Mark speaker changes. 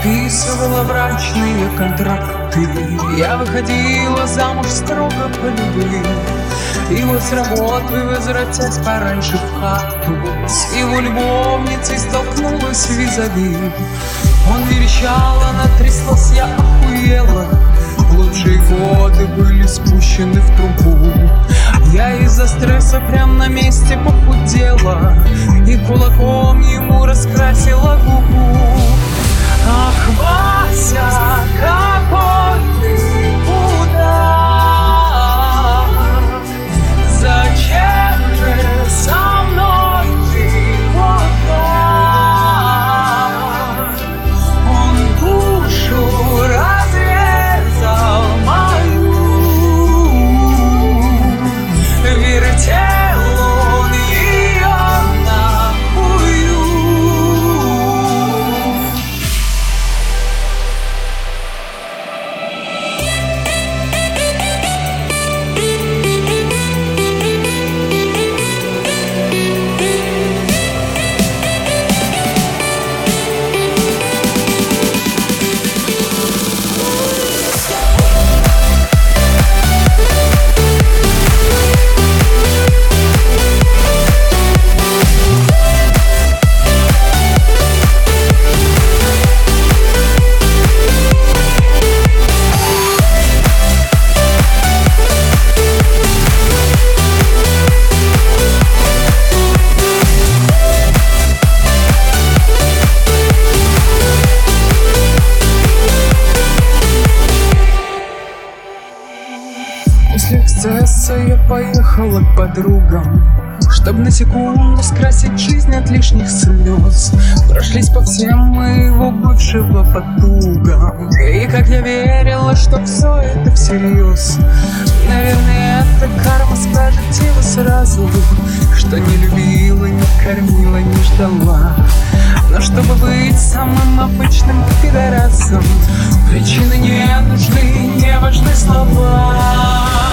Speaker 1: подписывала брачные контракты. Я выходила замуж строго по любви. И вот с работы, возвратясь пораньше в хату, с его любовницей столкнулась визави. Он верещал, она тряслась, я охуела. Лучшие годы были спущены в трубу. Я из-за стресса прям на месте похудела и кулаком ему раскрасила губу. Ах, Вася, какой ты мудак! Зачем же со мной ты вот так? Он душу разрезал мою, вертел он ее нахую. После эксцесса я поехала к подругам, чтоб на секунду скрасить жизнь от лишних слез. Прошлись по всем моего бывшего потугам. И как я верила, что все это всерьез. Наверное, эта карма скажет тебе сразу, что не любила, не кормила, не ждала. Но чтобы быть самым обычным пидорасом, причины не нужны, не важны слова.